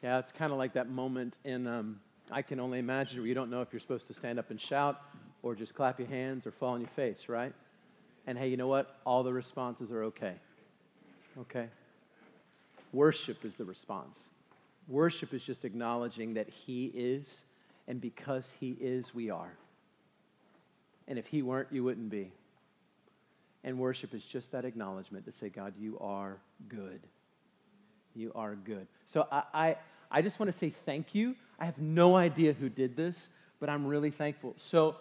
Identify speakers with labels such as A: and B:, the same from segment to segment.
A: Yeah, it's kind of like that moment in I Can Only Imagine where you don't know if you're supposed to stand up and shout or just clap your hands or fall on your face, right? And hey, you know what? All the responses are okay. Okay? Worship is the response. Worship is just acknowledging that He is, and because He is, we are. And if He weren't, you wouldn't be. And worship is just that acknowledgement to say, God, you are good. You are good. So I just want to say thank you. I have no idea who did this, but I'm really thankful. So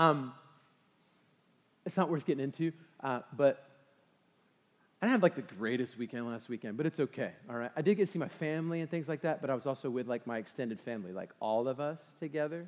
A: it's not worth getting into, but I didn't have like the greatest weekend last weekend, but it's okay, all right? I did get to see my family and things like that, but I was also with like my extended family, like all of us together.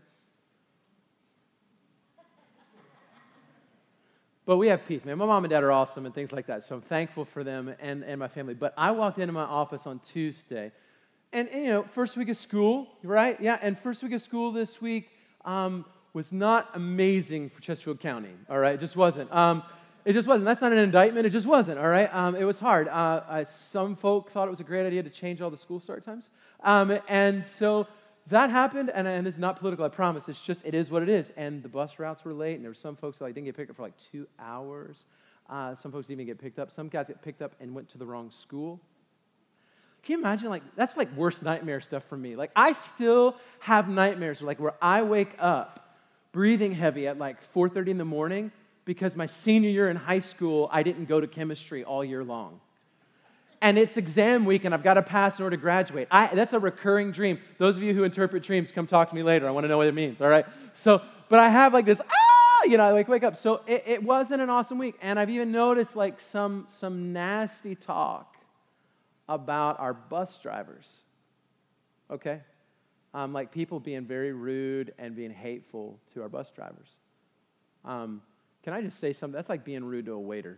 A: But we have peace, man. My mom and dad are awesome and things like that, so I'm thankful for them and my family. But I walked into my office on Tuesday, and you know, first week of school, right? Yeah, and first week of school this week was not amazing for Chesterfield County, all right? It just wasn't. It just wasn't. That's not an indictment. It just wasn't, all right? It was hard. Some folk thought it was a great idea to change all the school start times. And so that happened, and this is not political, I promise. It's just, it is what it is. And the bus routes were late, and there were some folks that didn't get picked up for like 2 hours. Some folks didn't even get picked up. Some guys get picked up and went to the wrong school. Can you imagine, like, that's like worst nightmare stuff for me. Like, I still have nightmares where I wake up breathing heavy at like 4:30 in the morning because my senior year in high school, I didn't go to chemistry all year long. And it's exam week, and I've got to pass in order to graduate. That's a recurring dream. Those of you who interpret dreams, come talk to me later. I want to know what it means, all right? So, but I have like this, I wake up. So it wasn't an awesome week. And I've even noticed like some nasty talk about our bus drivers, okay? Like people being very rude and being hateful to our bus drivers. Can I just say something? That's like being rude to a waiter.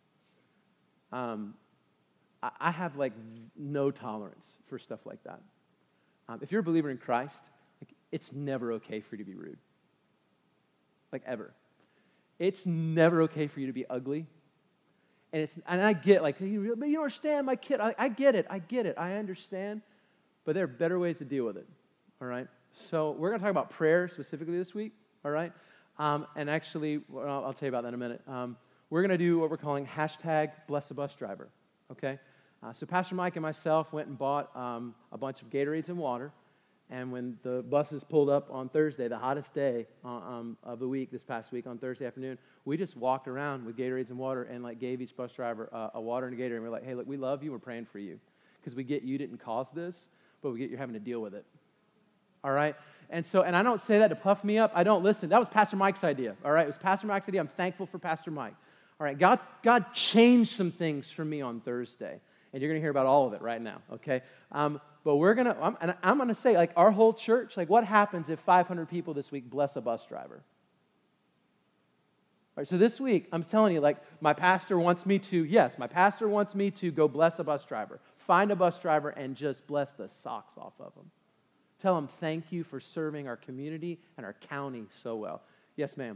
A: I have like no tolerance for stuff like that. If you're a believer in Christ, like, it's never okay for you to be rude. Like ever. It's never okay for you to be ugly. And I get like, but you don't understand my kid. I get it. I understand. But there are better ways to deal with it. All right? So we're going to talk about prayer specifically this week. All right? And actually, I'll tell you about that in a minute. We're going to do what we're calling #BlessABusDriver. Okay? So Pastor Mike and myself went and bought a bunch of Gatorades and water. And when the buses pulled up on Thursday, the hottest day of the week, this past week on Thursday afternoon, we just walked around with Gatorades and water and like gave each bus driver a water and a Gatorade. And we're like, hey, look, we love you. We're praying for you. Because we get you didn't cause this, but we get you're having to deal with it. All right? And I don't say that to puff me up. I don't listen. That was Pastor Mike's idea. All right? It was Pastor Mike's idea. I'm thankful for Pastor Mike. All right? God changed some things for me on Thursday. And you're going to hear about all of it right now, okay? But I'm going to say, like, our whole church, like, what happens if 500 people this week bless a bus driver? All right, so this week, I'm telling you, like, my pastor wants me to go bless a bus driver. Find a bus driver and just bless the socks off of them. Tell them thank you for serving our community and our county so well. Yes, ma'am.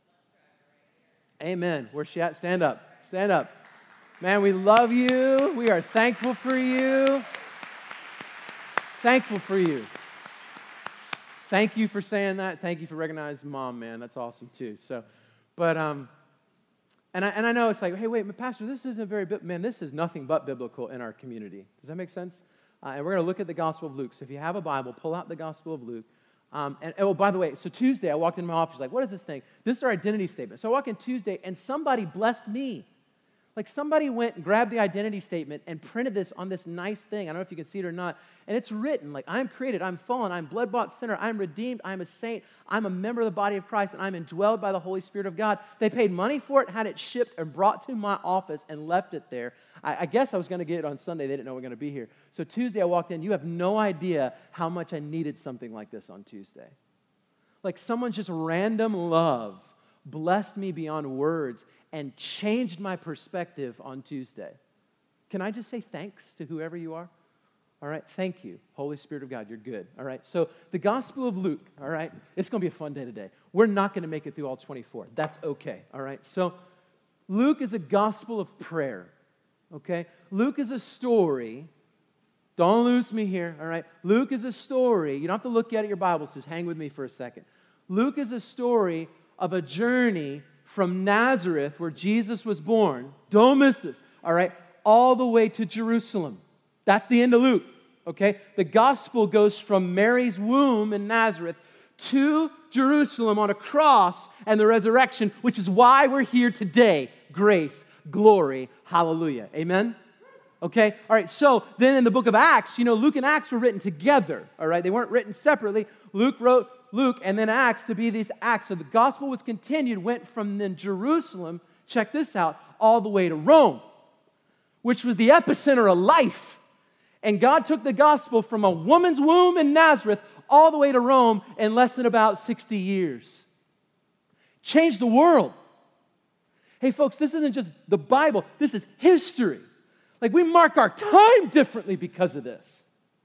A: Amen. Where's she at? Stand up. Stand up. Man, we love you. We are thankful for you. Thankful for you. Thank you for saying that. Thank you for recognizing Mom, man. That's awesome too. So, but and I know it's like, hey, wait, Pastor, this isn't very, man, this is nothing but biblical in our community. Does that make sense? And we're going to look at the Gospel of Luke. So if you have a Bible, pull out the Gospel of Luke. By the way, so Tuesday I walked into my office like, what is this thing? This is our identity statement. So I walk in Tuesday and somebody blessed me. Like somebody went and grabbed the identity statement and printed this on this nice thing. I don't know if you can see it or not. And it's written like, I'm created, I'm fallen, I'm blood-bought sinner, I'm redeemed, I'm a saint, I'm a member of the body of Christ, and I'm indwelled by the Holy Spirit of God. They paid money for it, had it shipped and brought to my office and left it there. I guess I was going to get it on Sunday. They didn't know we were going to be here. So Tuesday I walked in. You have no idea how much I needed something like this on Tuesday. Like someone's just random love blessed me beyond words and changed my perspective on Tuesday. Can I just say thanks to whoever you are? All right, thank you, Holy Spirit of God, you're good. All right, so the Gospel of Luke, all right, it's going to be a fun day today. We're not going to make it through all 24. That's okay, all right? So Luke is a gospel of prayer, okay? Luke is a story Don't lose me here, all right? Luke is a story. You don't have to look at it your Bibles. Just hang with me for a second. Luke is a story of a journey from Nazareth, where Jesus was born. Don't miss this, all right? All the way to Jerusalem. That's the end of Luke, okay? The gospel goes from Mary's womb in Nazareth to Jerusalem on a cross and the resurrection, which is why we're here today. Grace, glory, hallelujah. Amen? Okay? All right, so then in the book of Acts, Luke and Acts were written together, all right? They weren't written separately. Luke wrote Luke and then Acts to be these Acts. So the gospel was continued, went from then Jerusalem, check this out, all the way to Rome, which was the epicenter of life. And God took the gospel from a woman's womb in Nazareth all the way to Rome in less than about 60 years. Changed the world. Hey, folks, this isn't just the Bible. This is history. Like, we mark our time differently because of this.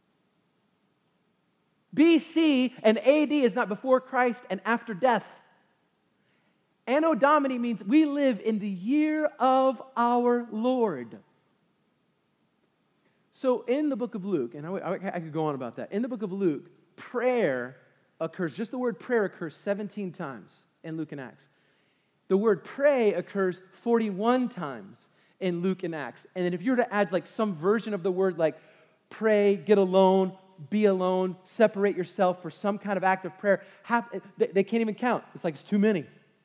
A: BC and AD is not before Christ and after death. Anno Domini means we live in the year of our Lord. So in the book of Luke, and I could go on about that. In the book of Luke, prayer occurs, just the word prayer occurs 17 times in Luke and Acts. The word pray occurs 41 times in Luke and Acts. And then if you were to add like some version of the word like pray, get alone, be alone, separate yourself for some kind of act of prayer, they can't even count. It's like it's too many.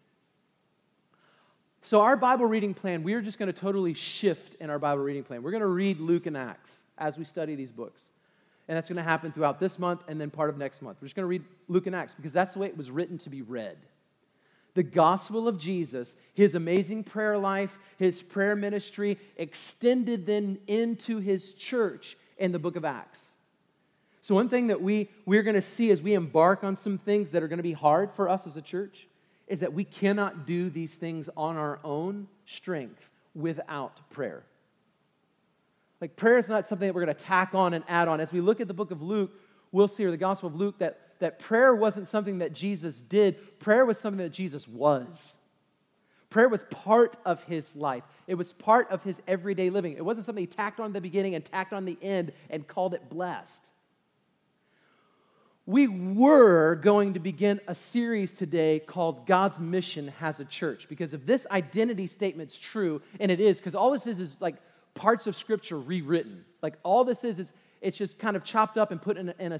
A: So our Bible reading plan, we are just going to totally shift in our Bible reading plan. We're going to read Luke and Acts as we study these books. And that's going to happen throughout this month and then part of next month. We're just going to read Luke and Acts because that's the way it was written to be read. The gospel of Jesus, his amazing prayer life, his prayer ministry, extended then into his church in the book of Acts. So one thing that we're going to see as we embark on some things that are going to be hard for us as a church is that we cannot do these things on our own strength without prayer. Like, prayer is not something that we're going to tack on and add on. As we look at the book of Luke, we'll see, or the Gospel of Luke, that prayer wasn't something that Jesus did. Prayer was something that Jesus was. Prayer was part of his life. It was part of his everyday living. It wasn't something he tacked on at the beginning and tacked on the end and called it blessed. We were going to begin a series today called God's Mission Has a Church, because if this identity statement's true, and it is, because all this is like parts of Scripture rewritten. Like, all this is it's just kind of chopped up and put in a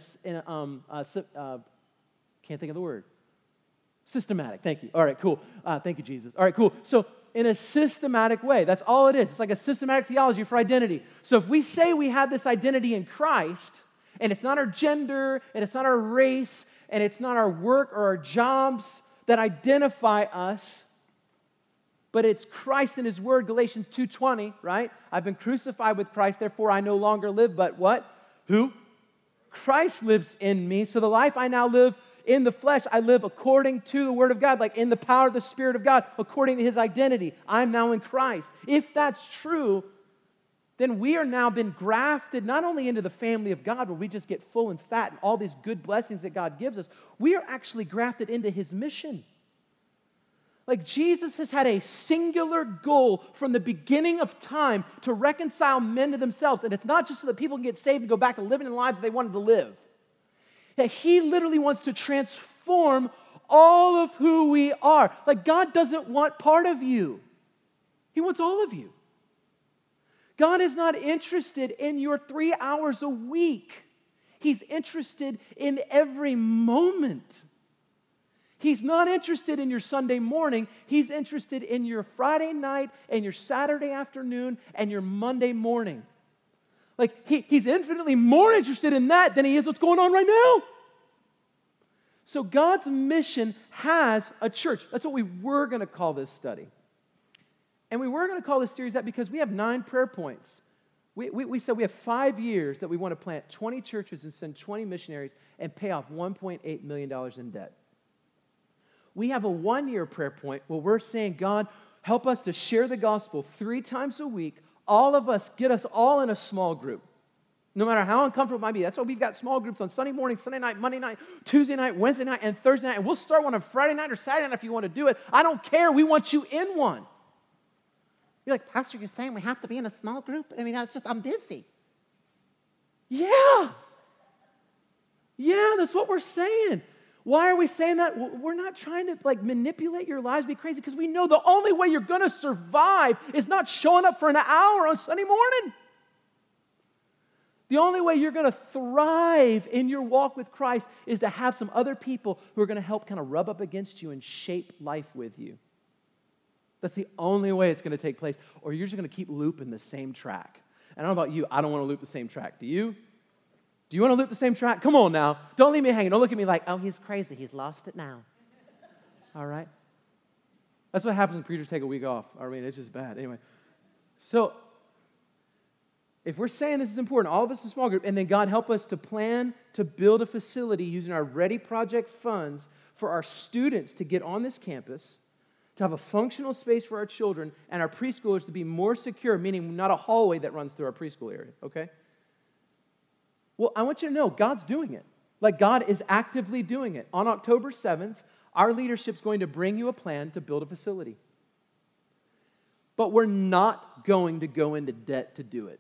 A: can't think of the word. Systematic. Thank you. All right, cool. Thank you, Jesus. All right, cool. So in a systematic way, that's all it is. It's like a systematic theology for identity. So if we say we have this identity in Christ, and it's not our gender, and it's not our race, and it's not our work or our jobs that identify us, but it's Christ and his word, Galatians 2:20, right? I've been crucified with Christ, therefore I no longer live, but what? Who? Christ lives in me. So the life I now live in the flesh, I live according to the word of God, like in the power of the Spirit of God, according to his identity. I'm now in Christ. If that's true, then we are now been grafted not only into the family of God, where we just get full and fat and all these good blessings that God gives us, we are actually grafted into his mission. Like, Jesus has had a singular goal from the beginning of time to reconcile men to themselves. And it's not just so that people can get saved and go back to living the lives they wanted to live. That he literally wants to transform all of who we are. Like, God doesn't want part of you. He wants all of you. God is not interested in your 3 hours a week. He's interested in every moment. He's not interested in your Sunday morning. He's interested in your Friday night and your Saturday afternoon and your Monday morning. Like, he's infinitely more interested in that than he is what's going on right now. So God's mission has a church. That's what we were going to call this study. And we were going to call this series that because we have 9 prayer points. We said we have 5 years that we want to plant 20 churches and send 20 missionaries and pay off $1.8 million in debt. We have a 1-year prayer point where we're saying, God, help us to share the gospel 3 times a week. All of us, get us all in a small group. No matter how uncomfortable it might be. That's why we've got small groups on Sunday morning, Sunday night, Monday night, Tuesday night, Wednesday night, and Thursday night. And we'll start one on Friday night or Saturday night if you want to do it. I don't care. We want you in one.
B: You're like, Pastor, you're saying we have to be in a small group? I mean, I'm busy.
A: Yeah. Yeah, that's what we're saying. Why are we saying that? We're not trying to manipulate your lives, be crazy, because we know the only way you're going to survive is not showing up for an hour on Sunday morning. The only way you're going to thrive in your walk with Christ is to have some other people who are going to help kind of rub up against you and shape life with you. That's the only way it's going to take place, or you're just going to keep looping the same track. And I don't know about you, I don't want to loop the same track. Do you? Do you want to loop the same track? Come on now. Don't leave me hanging. Don't look at me like, oh, he's crazy. He's lost it now. All right? That's what happens when preachers take a week off. I mean, it's just bad. Anyway, so if we're saying this is important, all of us in small group, and then God help us to plan to build a facility using our Ready Project funds for our students to get on this campus, to have a functional space for our children, and our preschoolers to be more secure, meaning not a hallway that runs through our preschool area, okay? Well, I want you to know God's doing it. God is actively doing it. On October 7th, our leadership's going to bring you a plan to build a facility. But we're not going to go into debt to do it.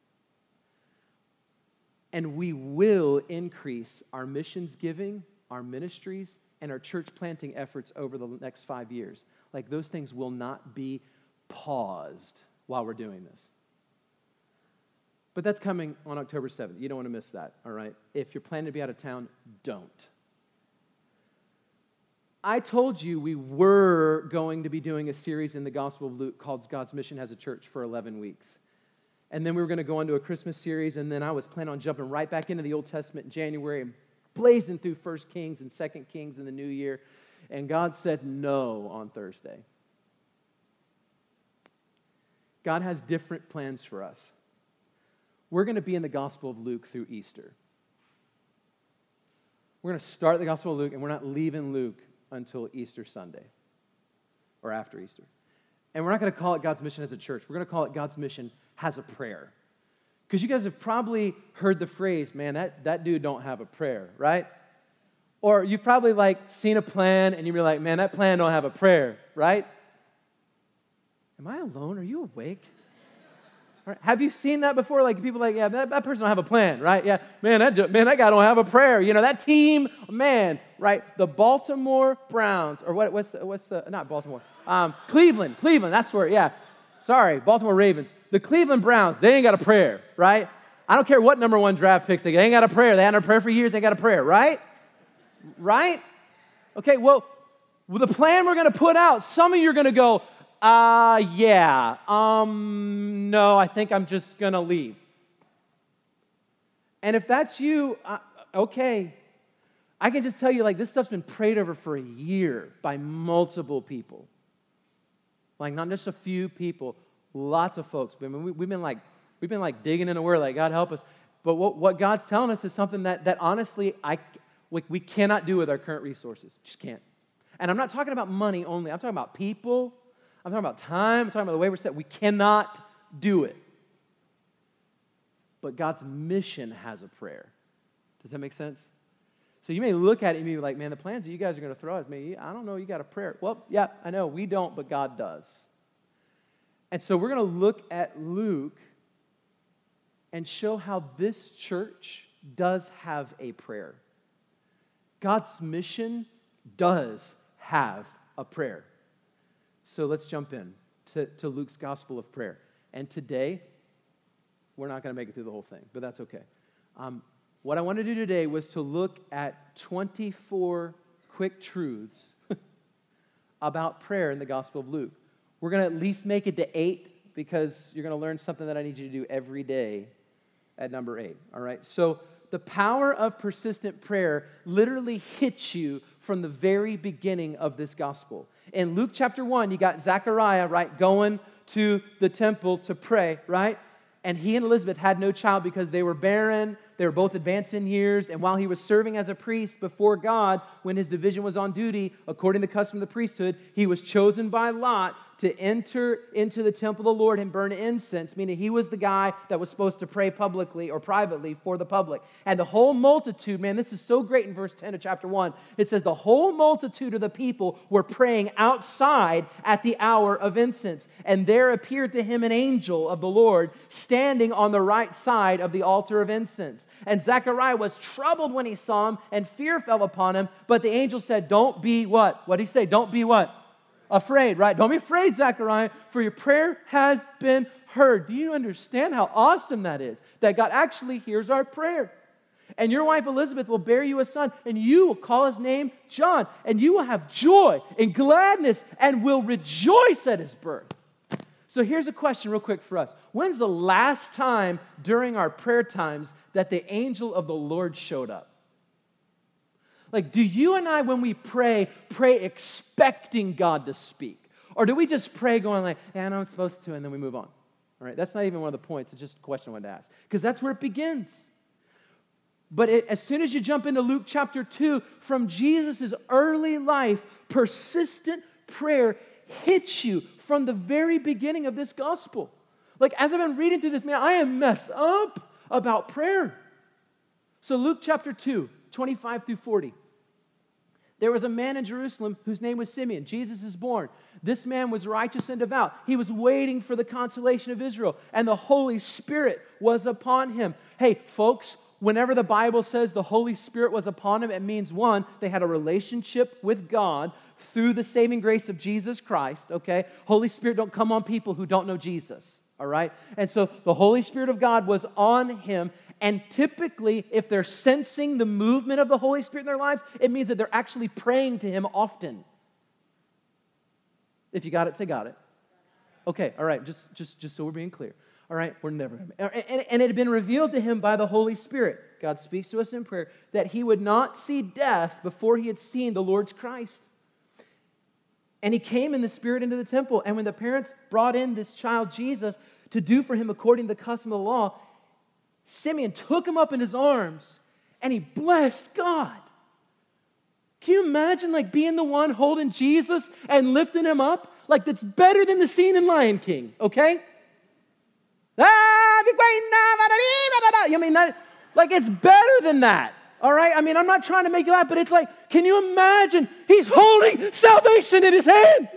A: And we will increase our missions giving, our ministries, and our church planting efforts over the next 5 years. Those things will not be paused while we're doing this. But that's coming on October 7th. You don't want to miss that, all right? If you're planning to be out of town, don't. I told you we were going to be doing a series in the Gospel of Luke called God's Mission as a Church for 11 weeks. And then we were going to go into a Christmas series, and then I was planning on jumping right back into the Old Testament in January and blazing through 1 Kings and 2 Kings in the new year. And God said no on Thursday. God has different plans for us. We're going to be in the Gospel of Luke through Easter. We're going to start the Gospel of Luke, and we're not leaving Luke until Easter Sunday or after Easter. And we're not going to call it God's Mission as a Church. We're going to call it God's Mission as a prayer. Because you guys have probably heard the phrase, man, that dude don't have a prayer, right? Or you've probably seen a plan, and you'd be like, man, that plan don't have a prayer, right? Am I alone? Are you awake? Right. Have you seen that before? People yeah, that person don't have a plan, right? Yeah, man, that guy don't have a prayer. That team, man, right? The Baltimore Browns, or what's the not Baltimore, Cleveland, that's where, yeah. Sorry, Baltimore Ravens. The Cleveland Browns, they ain't got a prayer, right? I don't care what number 1 draft picks they get. They ain't got a prayer. They haven't had a prayer for years. They got a prayer, right? Right? Okay, well, the plan we're going to put out, some of you are going to go, no, I think I'm just going to leave. And if that's you, okay. I can just tell you, this stuff's been prayed over for a year by multiple people. Not just a few people, lots of folks. I mean, we've been digging in the Word, God help us. But what God's telling us is something that honestly, we cannot do with our current resources. Just can't. And I'm not talking about money only. I'm talking about people. I'm talking about time. I'm talking about the way we're set. We cannot do it. But God's mission has a prayer. Does that make sense? So you may look at it and be like, man, the plans that you guys are going to throw at me, I don't know, you got a prayer. Well, yeah, I know, we don't, but God does. And so we're going to look at Luke and show how this church does have a prayer. God's mission does have a prayer. So let's jump in to Luke's gospel of prayer. And today, we're not going to make it through the whole thing, but that's okay. What I want to do today was to look at 24 quick truths about prayer in the Gospel of Luke. We're going to at least make it to 8 because you're going to learn something that I need you to do every day at number 8, all right? So the power of persistent prayer literally hits you from the very beginning of this gospel. In Luke chapter 1, you got Zechariah, right, going to the temple to pray, right? And he and Elizabeth had no child because they were barren. They were both advanced in years, and while he was serving as a priest before God, when his division was on duty, according to the custom of the priesthood, he was chosen by Lot to enter into the temple of the Lord and burn incense, meaning he was the guy that was supposed to pray publicly or privately for the public. And the whole multitude, man, this is so great in verse 10 of chapter 1. It says the whole multitude of the people were praying outside at the hour of incense. And there appeared to him an angel of the Lord standing on the right side of the altar of incense. And Zechariah was troubled when he saw him, and fear fell upon him. But the angel said, don't be what? What did he say? Don't be what? Afraid, right? Don't be afraid, Zechariah, for your prayer has been heard. Do you understand how awesome that is? That God actually hears our prayer. And your wife Elizabeth will bear you a son, and you will call his name John, and you will have joy and gladness and will rejoice at his birth. So here's a question real quick for us. When's the last time during our prayer times that the angel of the Lord showed up? Like, do you and I, when we pray expecting God to speak? Or do we just pray going like, yeah, I know I'm supposed to, and then we move on? All right, that's not even one of the points. It's just a question I wanted to ask. Because that's where it begins. But as soon as you jump into Luke chapter 2, from Jesus' early life, persistent prayer hits you from the very beginning of this gospel. Like, as I've been reading through this, man, I am messed up about prayer. So Luke chapter 2, 25 through 40. There was a man in Jerusalem whose name was Simeon. Jesus is born. This man was righteous and devout. He was waiting for the consolation of Israel, and the Holy Spirit was upon him. Hey, folks, whenever the Bible says the Holy Spirit was upon him, it means, one, they had a relationship with God through the saving grace of Jesus Christ, okay? Holy Spirit don't come on people who don't know Jesus, all right? And so the Holy Spirit of God was on him, and typically, if they're sensing the movement of the Holy Spirit in their lives, it means that they're actually praying to him often. If you got it, say got it. Okay, all right, just so we're being clear. All right, we're never going to. And it had been revealed to him by the Holy Spirit. God speaks to us in prayer that he would not see death before he had seen the Lord's Christ. And he came in the Spirit into the temple. And when the parents brought in this child Jesus to do for him according to the custom of the law, Simeon took him up in his arms and he blessed God. Can you imagine like being the one holding Jesus and lifting him up? Like that's better than the scene in Lion King, okay? I mean, like it's better than that, all right? I mean, I'm not trying to make you laugh, but it's like, can you imagine? He's holding salvation in his hand.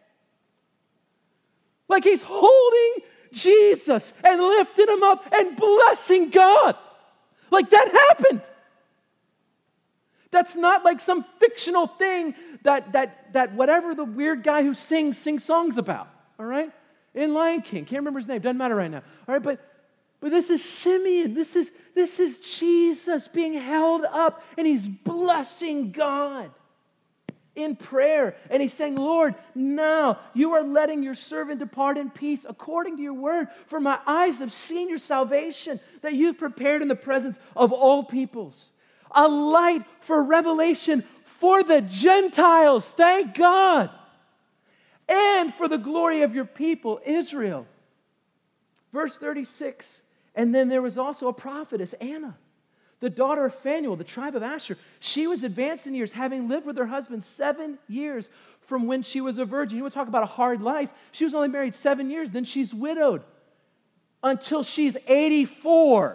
A: Like he's holding Jesus and lifting him up and blessing God. Like that happened. That's not like some fictional thing that whatever the weird guy who sings songs about, all right? In Lion King, can't remember his name, doesn't matter right now. All right, but this is Simeon. This is Jesus being held up, and he's blessing God in prayer. And he's saying, Lord, now you are letting your servant depart in peace according to your word. For my eyes have seen your salvation that you've prepared in the presence of all peoples. A light for revelation for the Gentiles. Thank God. And for the glory of your people, Israel. Verse 36, and then there was also a prophetess, Anna, the daughter of Phanuel, the tribe of Asher. She was advanced in years, having lived with her husband 7 years from when she was a virgin. You want to talk about a hard life? She was only married 7 years, then she's widowed until she's 84.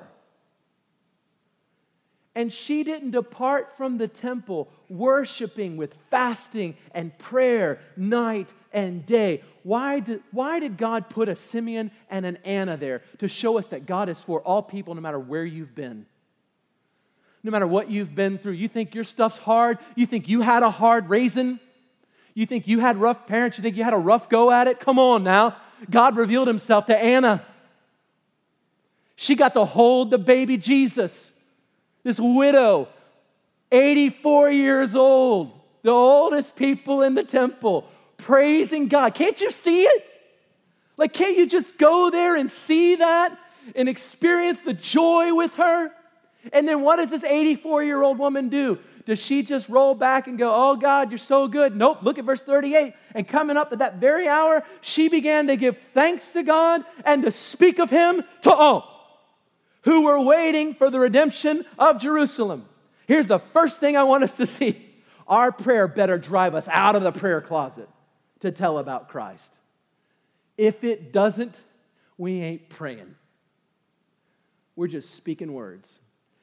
A: And she didn't depart from the temple, worshiping with fasting and prayer night and day. Why did God put a Simeon and an Anna there? To show us that God is for all people, no matter where you've been. No matter what you've been through. You think your stuff's hard? You think you had a hard raising? You think you had rough parents? You think you had a rough go at it? Come on now. God revealed himself to Anna. She got to hold the baby Jesus. This widow, 84 years old, the oldest people in the temple, praising God. Can't you see it? Like, can't you just go there and see that and experience the joy with her? And then what does this 84-year-old woman do? Does she just roll back and go, oh, God, you're so good? Nope, look at verse 38. And coming up at that very hour, she began to give thanks to God and to speak of him to all. who were waiting for the redemption of Jerusalem. Here's the first thing I want us to see. Our prayer better drive us out of the prayer closet to tell about Christ. If it doesn't, we ain't praying. We're just speaking words.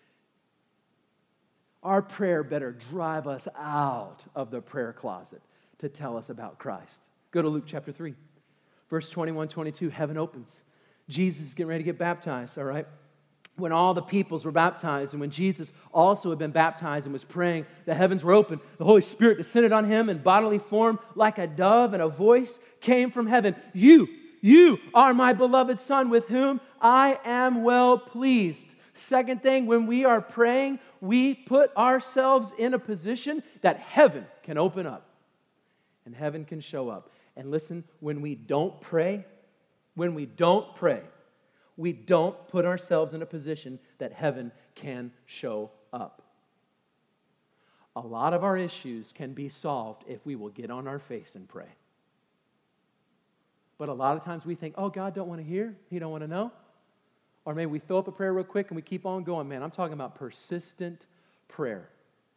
A: Our prayer better drive us out of the prayer closet to tell us about Christ. Go to Luke chapter 3, verse 21, 22. Heaven opens. Jesus is getting ready to get baptized, all right? When all the peoples were baptized and when Jesus also had been baptized and was praying, the heavens were open. The Holy Spirit descended on him in bodily form like a dove, and a voice came from heaven. You are my beloved Son with whom I am well pleased. Second thing, when we are praying, we put ourselves in a position that heaven can open up and heaven can show up. And listen, when we don't pray, we don't put ourselves in a position that heaven can show up. A lot of our issues can be solved if we will get on our face and pray. But a lot of times we think, oh, God don't want to hear, He don't want to know. Or maybe we fill up a prayer real quick and we keep on going. Man, I'm talking about persistent prayer.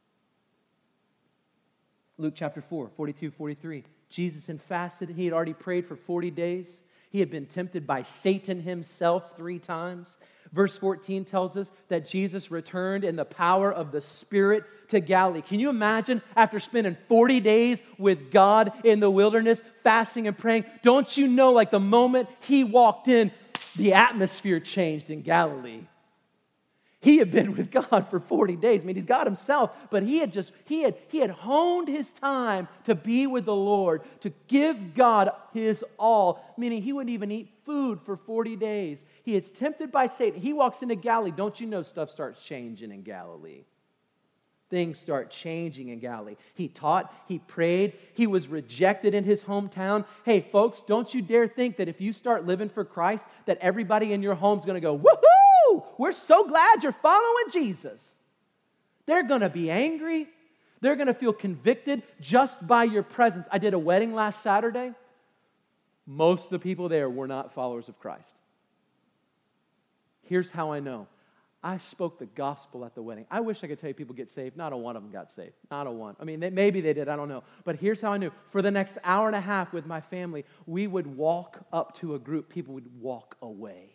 A: Luke chapter 4, 42, 43. Jesus had fasted. He had already prayed for 40 days. He had been tempted by Satan himself 3 times. Verse 14 tells us that Jesus returned in the power of the Spirit to Galilee. Can you imagine after spending 40 days with God in the wilderness, fasting and praying? Don't you know, like the moment He walked in, the atmosphere changed in Galilee. He had been with God for 40 days. I mean, He's God Himself, but he had honed His time to be with the Lord, to give God His all, meaning He wouldn't even eat food for 40 days. He is tempted by Satan. He walks into Galilee. Don't you know stuff starts changing in Galilee? Things start changing in Galilee. He taught, he prayed, he was rejected in his hometown. Hey, folks, don't you dare think that if you start living for Christ, that everybody in your home is going to go, woohoo! We're so glad you're following Jesus. They're going to be angry. They're going to feel convicted just by your presence. I did a wedding last Saturday. Most of the people there were not followers of Christ. Here's how I know. I spoke the gospel at the wedding. I wish I could tell you people get saved. Not a one of them got saved. Not a one. I mean, maybe they did. I don't know. But here's how I knew. For the next hour and a half with my family, we would walk up to a group. People would walk away.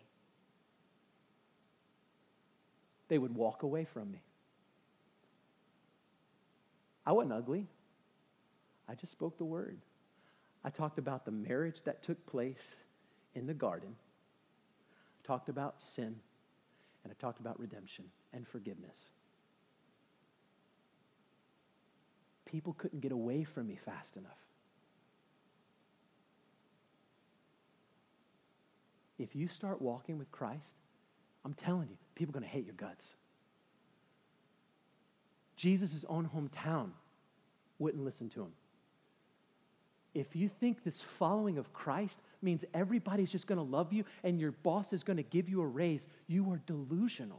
A: They would walk away from me. I wasn't ugly. I just spoke the word. I talked about the marriage that took place in the garden. I talked about sin. And I talked about redemption and forgiveness. People couldn't get away from me fast enough. If you start walking with Christ, I'm telling you, people are going to hate your guts. Jesus' own hometown wouldn't listen to him. If you think this following of Christ means everybody's just going to love you and your boss is going to give you a raise, you are delusional.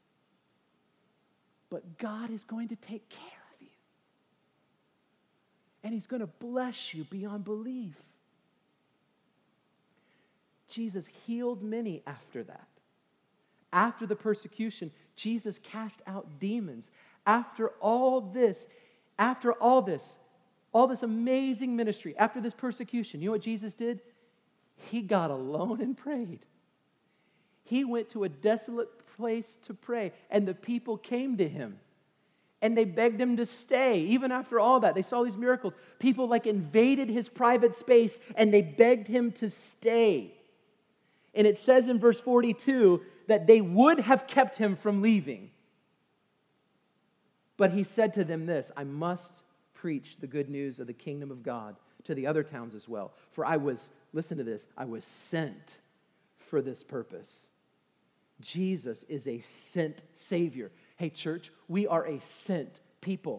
A: But God is going to take care of you. And He's going to bless you beyond belief. Jesus healed many after that. After the persecution, Jesus cast out demons. After all this amazing ministry, after this persecution, you know what Jesus did? He got alone and prayed. He went to a desolate place to pray, and the people came to Him. And they begged Him to stay. Even after all that, they saw these miracles. People invaded His private space, and they begged Him to stay. And it says in verse 42 that they would have kept Him from leaving. But He said to them this, I must preach the good news of the kingdom of God to the other towns as well. For I was sent for this purpose. Jesus is a sent Savior. Hey, church, we are a sent people.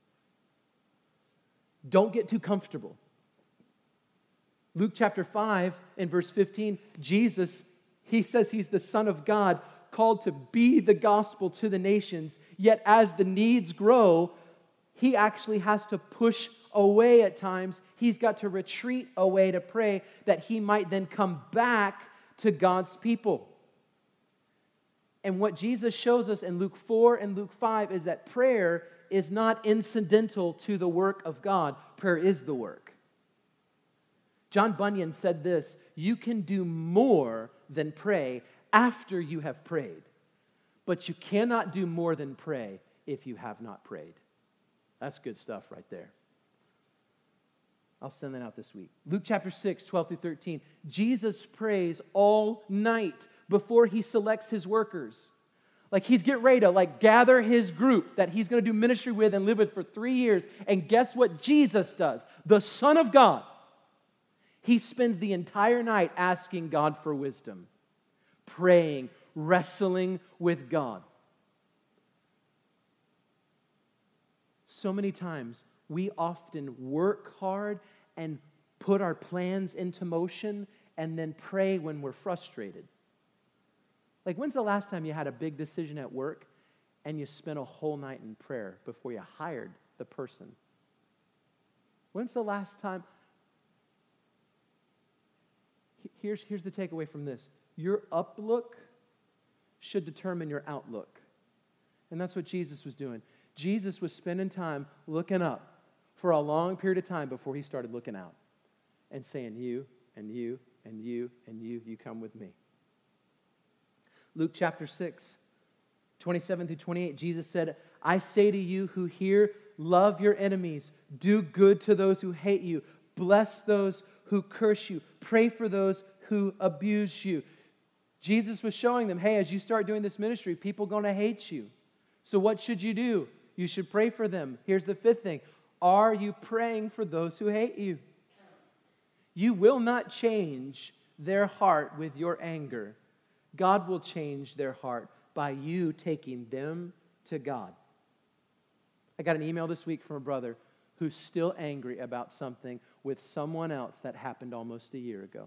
A: Don't get too comfortable. Luke chapter 5 and verse 15, Jesus, He says He's the Son of God, called to be the gospel to the nations. Yet as the needs grow, He actually has to push away at times. He's got to retreat away to pray that He might then come back to God's people. And what Jesus shows us in Luke 4 and Luke 5 is that prayer is not incidental to the work of God. Prayer is the work. John Bunyan said this, "You can do more than pray after you have prayed, but you cannot do more than pray if you have not prayed." That's good stuff right there. I'll send that out this week. Luke chapter 6, 12 through 13. Jesus prays all night before he selects his workers. Like he's getting ready to gather his group that he's going to do ministry with and live with for 3 years. And guess what Jesus does? The Son of God. He spends the entire night asking God for wisdom, praying, wrestling with God. So many times we often work hard and put our plans into motion and then pray when we're frustrated. Like, when's the last time you had a big decision at work and you spent a whole night in prayer before you hired the person? When's the last time? Here's the takeaway from this. Your uplook should determine your outlook. And that's what Jesus was doing. Jesus was spending time looking up for a long period of time before he started looking out and saying, you and you and you and you come with me. Luke chapter 6, 27 through 28, Jesus said, "I say to you who hear, love your enemies, do good to those who hate you, bless those who curse you, pray for those who abuse you." Jesus was showing them, hey, as you start doing this ministry, people are going to hate you. So what should you do? You should pray for them. Here's the fifth thing. Are you praying for those who hate you? You will not change their heart with your anger. God will change their heart by you taking them to God. I got an email this week from a brother who's still angry about something with someone else that happened almost a year ago.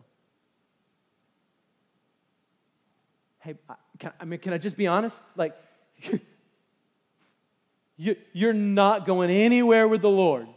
A: Hey, can I just be honest? Like, you're not going anywhere with the Lord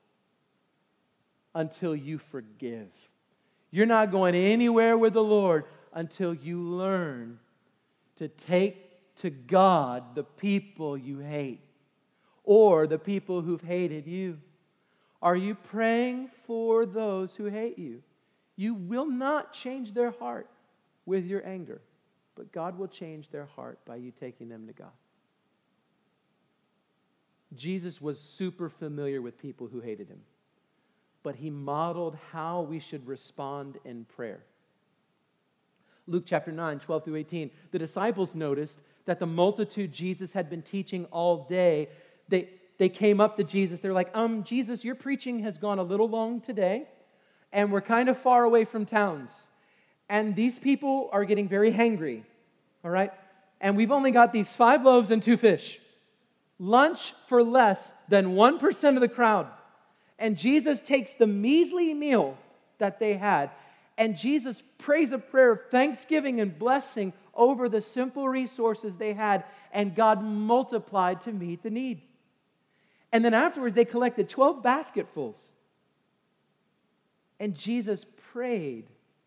A: until you forgive. You're not going anywhere with the Lord until you learn to take to God the people you hate or the people who've hated you. Are you praying for those who hate you? You will not change their heart with your anger, but God will change their heart by you taking them to God. Jesus was super familiar with people who hated him, but he modeled how we should respond in prayer. Luke chapter 9, 12 through 18, the disciples noticed that the multitude Jesus had been teaching all day, they came up to Jesus. They're like, Jesus, your preaching has gone a little long today, and we're kind of far away from towns. And these people are getting very hangry, all right? And we've only got these 5 loaves and 2 fish. Lunch for less than 1% of the crowd. And Jesus takes the measly meal that they had, and Jesus prays a prayer of thanksgiving and blessing over the simple resources they had, and God multiplied to meet the need. And then afterwards, they collected 12 basketfuls. And Jesus prayed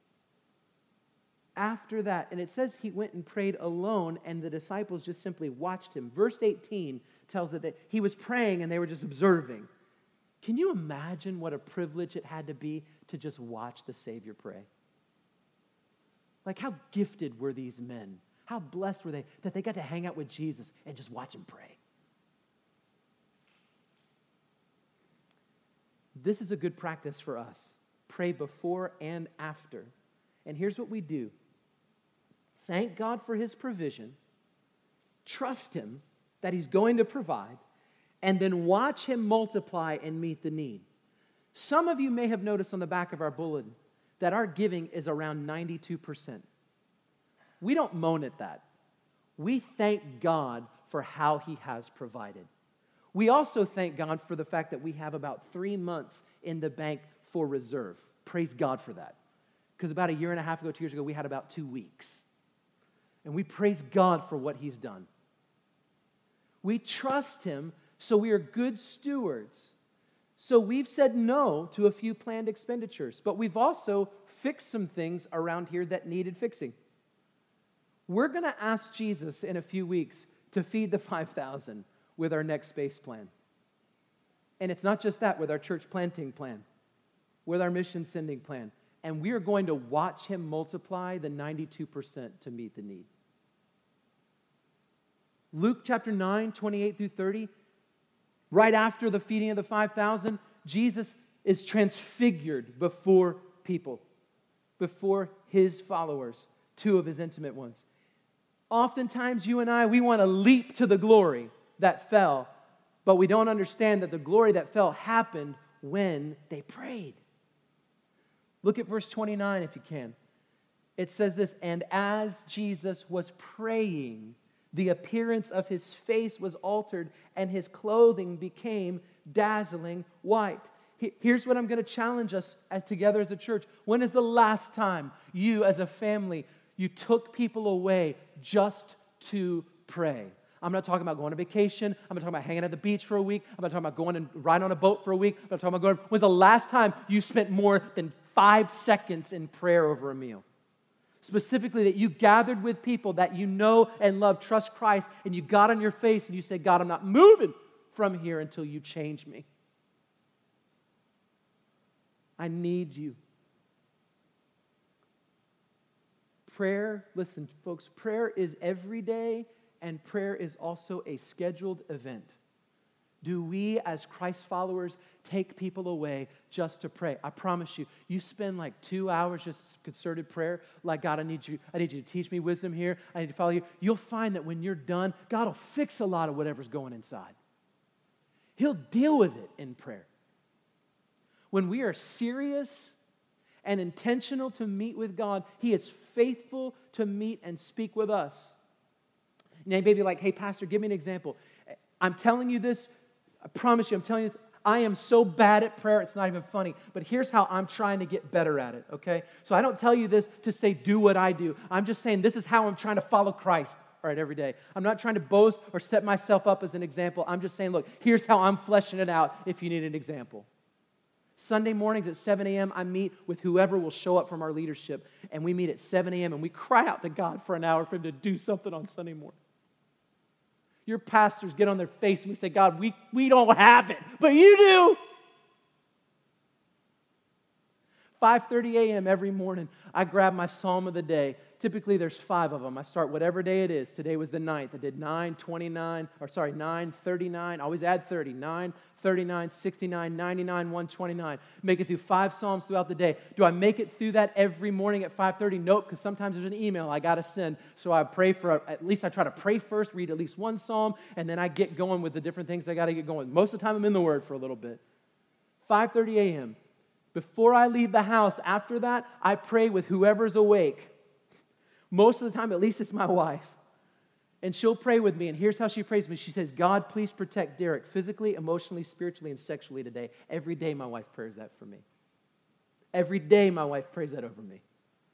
A: after that. And it says he went and prayed alone, and the disciples just simply watched him. Verse 18 tells us that he was praying, and they were just observing. Can you imagine what a privilege it had to be to just watch the Savior pray? Like, how gifted were these men? How blessed were they that they got to hang out with Jesus and just watch him pray? This is a good practice for us. Pray before and after. And here's what we do. Thank God for his provision. Trust him that he's going to provide. And then watch him multiply and meet the need. Some of you may have noticed on the back of our bulletin that our giving is around 92%. We don't moan at that. We thank God for how he has provided. We also thank God for the fact that we have about 3 months in the bank for reserve. Praise God for that. Because about 1.5 years ago, 2 years ago, we had about 2 weeks. And we praise God for what he's done. We trust him, so we are good stewards. So we've said no to a few planned expenditures, but we've also fixed some things around here that needed fixing. We're going to ask Jesus in a few weeks to feed the 5,000 with our next space plan. And it's not just that, with our church planting plan, with our mission sending plan. And we are going to watch him multiply the 92% to meet the need. Luke chapter 9, 28 through 30, right after the feeding of the 5,000, Jesus is transfigured before people, before his followers, 2 of his intimate ones. Oftentimes, you and I, we want to leap to the glory that fell, but we don't understand that the glory that fell happened when they prayed. Look at verse 29 if you can. It says this, and as Jesus was praying, the appearance of his face was altered, and his clothing became dazzling white. Here's what I'm going to challenge us together as a church. When is the last time you as a family, you took people away just to pray? I'm not talking about going on vacation. I'm not talking about hanging at the beach for a week. I'm not talking about going and riding on a boat for a week. I'm not talking about going. When's the last time you spent more than 5 seconds in prayer over a meal? Specifically, that you gathered with people that you know and love, trust Christ, and you got on your face and you said, God, I'm not moving from here until you change me. I need you. Prayer, listen, folks, prayer is every day, and prayer is also a scheduled event. Do we, as Christ followers, take people away just to pray? I promise you, you spend like 2 hours just concerted prayer, like, God, I need you to teach me wisdom here. I need to follow you. You'll find that when you're done, God will fix a lot of whatever's going inside. He'll deal with it in prayer. When we are serious and intentional to meet with God, He is faithful to meet and speak with us. Now, you may be like, hey, Pastor, give me an example. I'm telling you this. I promise you, I'm telling you this. I am so bad at prayer, it's not even funny. But here's how I'm trying to get better at it, okay? So I don't tell you this to say, do what I do. I'm just saying this is how I'm trying to follow Christ, all right, every day. I'm not trying to boast or set myself up as an example. I'm just saying, look, here's how I'm fleshing it out if you need an example. Sunday mornings at 7 a.m., I meet with whoever will show up from our leadership, and we meet at 7 a.m., and we cry out to God for an hour for Him to do something on Sunday morning. Your pastors get on their face and we say, God, we don't have it, but you do. 5:30 a.m. every morning, I grab my psalm of the day. Typically, there's 5 of them. I start whatever day it is. Today was the 9th. I did 9, 39, 39. I always add 30. 9, 39, 69, 99, 129. Make it through 5 psalms throughout the day. Do I make it through that every morning at 5:30? Nope, because sometimes there's an email I got to send. So I pray for, at least I try to pray first, read at least 1 psalm, and then I get going with the different things I got to get going with. Most of the time, I'm in the Word for a little bit. 5:30 a.m. Before I leave the house, after that, I pray with whoever's awake. Most of the time, at least it's my wife. And she'll pray with me, and here's how she prays me. She says, God, please protect Derek physically, emotionally, spiritually, and sexually today. Every day my wife prays that for me. Every day my wife prays that over me.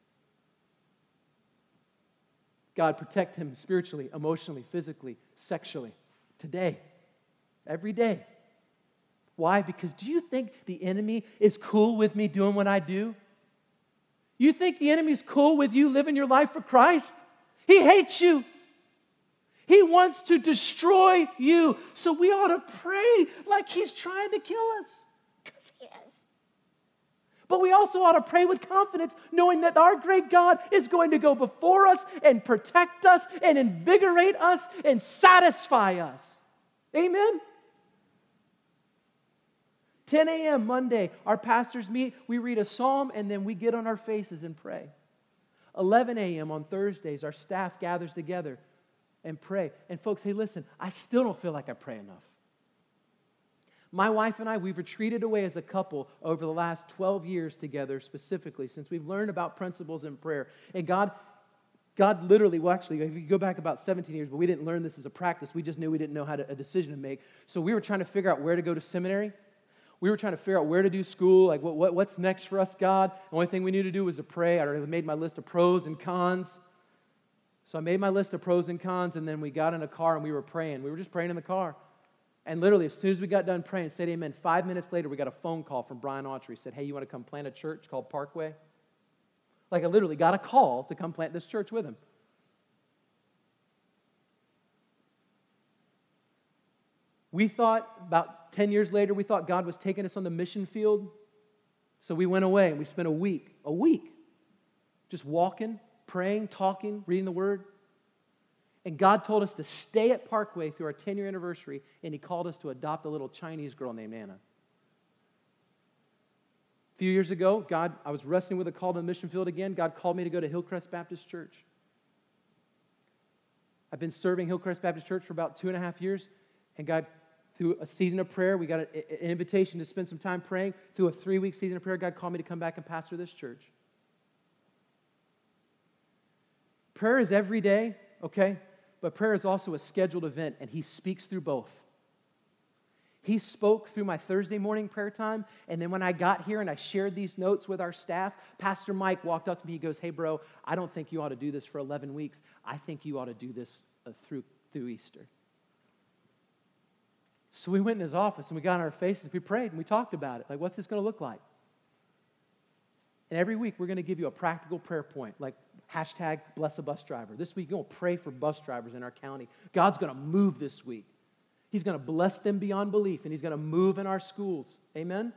A: God, protect him spiritually, emotionally, physically, sexually. Today. Every day. Why? Because do you think the enemy is cool with me doing what I do? You think the enemy's cool with you living your life for Christ? He hates you. He wants to destroy you. So we ought to pray like he's trying to kill us. Because he is. But we also ought to pray with confidence, knowing that our great God is going to go before us and protect us and invigorate us and satisfy us. Amen? 10 a.m. Monday, our pastors meet, we read a psalm, and then we get on our faces and pray. 11 a.m. on Thursdays, our staff gathers together and pray. And folks, hey, listen, I still don't feel like I pray enough. My wife and I, we've retreated away as a couple over the last 12 years together specifically, since we've learned about principles in prayer. And God literally, well, actually, if you go back about 17 years, but we didn't learn this as a practice. We just knew we didn't know a decision to make. So we were trying to figure out where to go to seminary. We were trying to figure out where to do school, like what's next for us, God. The only thing we knew to do was to pray. I already made my list of pros and cons. So I made my list of pros and cons, and then we got in a car and we were praying. We were just praying in the car. And literally, as soon as we got done praying, said amen, 5 minutes later, we got a phone call from Brian Autry. He said, hey, you want to come plant a church called Parkway? Like I literally got a call to come plant this church with him. We thought, about 10 years later, we thought God was taking us on the mission field. So we went away and we spent a week, just walking, praying, talking, reading the Word. And God told us to stay at Parkway through our 10-year anniversary, and He called us to adopt a little Chinese girl named Anna. A few years ago, I was wrestling with a call to the mission field again. God called me to go to Hillcrest Baptist Church. I've been serving Hillcrest Baptist Church for about 2.5 years, and God, through a season of prayer, we got an invitation to spend some time praying. Through a 3-week season of prayer, God called me to come back and pastor this church. Prayer is every day, okay? But prayer is also a scheduled event, and He speaks through both. He spoke through my Thursday morning prayer time, and then when I got here and I shared these notes with our staff, Pastor Mike walked up to me. He goes, "Hey, bro, I don't think you ought to do this for 11 weeks. I think you ought to do this through Easter." So we went in his office, and we got on our faces, we prayed, and we talked about it. Like, what's this going to look like? And every week, we're going to give you a practical prayer point, like hashtag bless a bus driver. This week, you're going to pray for bus drivers in our county. God's going to move this week. He's going to bless them beyond belief, and He's going to move in our schools. Amen?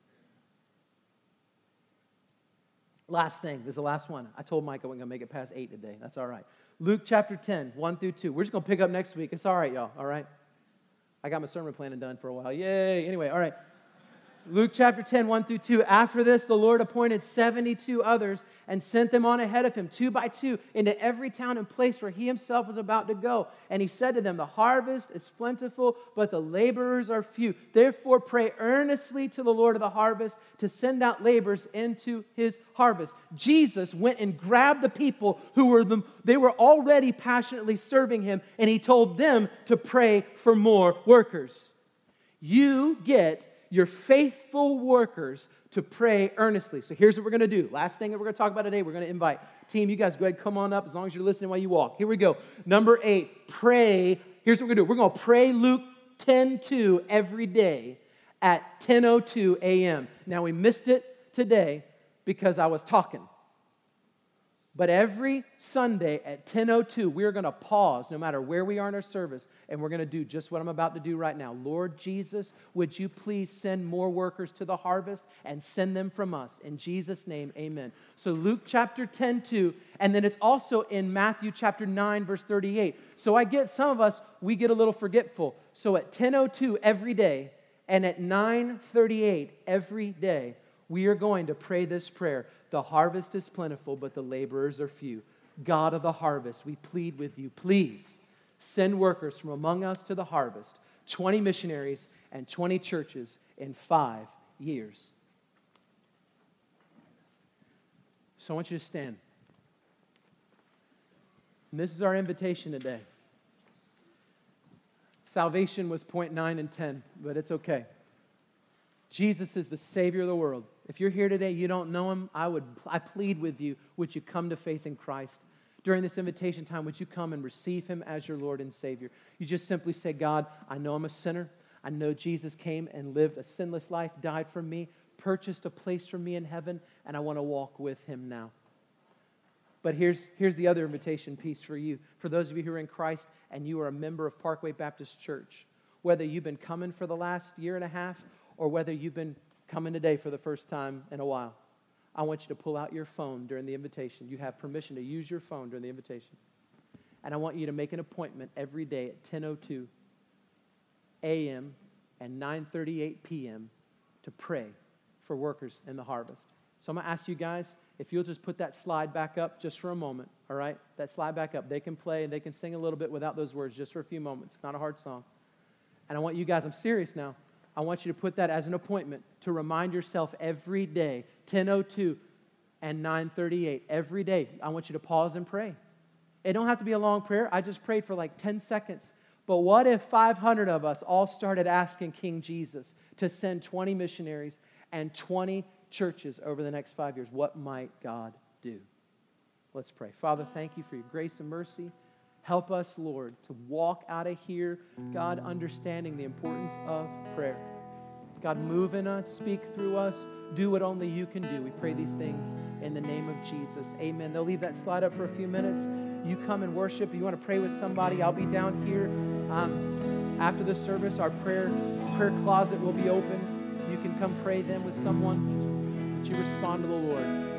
A: Last thing. This is the last one. I told Mike I wasn't going to make it past 8 today. That's all right. Luke chapter 10, 1 through 2. We're just going to pick up next week. It's all right, y'all. All right? I got my sermon planning done for a while. Yay. Anyway, all right. Luke chapter 10, 1 through 2. After this, the Lord appointed 72 others and sent them on ahead of Him, 2 by 2, into every town and place where He Himself was about to go. And He said to them, "The harvest is plentiful, but the laborers are few. Therefore, pray earnestly to the Lord of the harvest to send out laborers into His harvest." Jesus went and grabbed the people they were already passionately serving Him, and He told them to pray for more workers. You get your faithful workers to pray earnestly. So here's what we're going to do. Last thing that we're going to talk about today, we're going to invite. Team, you guys go ahead, come on up as long as you're listening while you walk. Here we go. Number 8, pray. Here's what we're going to do. We're going to pray Luke 10:2 every day at 10:02 a.m. Now, we missed it today because I was talking. But every Sunday at 10:02, we're going to pause no matter where we are in our service, and we're going to do just what I'm about to do right now. Lord Jesus, would you please send more workers to the harvest and send them from us? In Jesus' name, amen. So Luke chapter 10:2, and then it's also in Matthew chapter 9, verse 38. So some of us, we get a little forgetful. So at 10:02 every day and at 9:38 every day, we are going to pray this prayer. The harvest is plentiful, but the laborers are few. God of the harvest, we plead with you, please send workers from among us to the harvest, 20 missionaries and 20 churches in 5 years. So I want you to stand. And this is our invitation today. Salvation was point 9 and 10, but it's okay. Jesus is the Savior of the world. If you're here today, you don't know Him, I plead with you, would you come to faith in Christ? During this invitation time, would you come and receive Him as your Lord and Savior? You just simply say, "God, I know I'm a sinner. I know Jesus came and lived a sinless life, died for me, purchased a place for me in heaven, and I want to walk with Him now." But here's the other invitation piece for you. For those of you who are in Christ and you are a member of Parkway Baptist Church, whether you've been coming for the last year and a half or whether you've been coming today for the first time in a while, I want you to pull out your phone during the invitation. You have permission to use your phone during the invitation. And I want you to make an appointment every day at 10:02 a.m. and 9:38 p.m. to pray for workers in the harvest. So I'm going to ask you guys, if you'll just put that slide back up just for a moment, all right? That slide back up. They can play and they can sing a little bit without those words just for a few moments. It's not a hard song. And I want you guys, I'm serious now, I want you to put that as an appointment to remind yourself every day, 10:02 and 9:38, every day. I want you to pause and pray. It don't have to be a long prayer. I just prayed for like 10 seconds. But what if 500 of us all started asking King Jesus to send 20 missionaries and 20 churches over the next 5 years? What might God do? Let's pray. Father, thank you for your grace and mercy. Help us, Lord, to walk out of here, God, understanding the importance of prayer. God, move in us, speak through us, do what only you can do. We pray these things in the name of Jesus. Amen. They'll leave that slide up for a few minutes. You come and worship. If you want to pray with somebody, I'll be down here. After the service, our prayer closet will be opened. You can come pray then with someone. Would you respond to the Lord?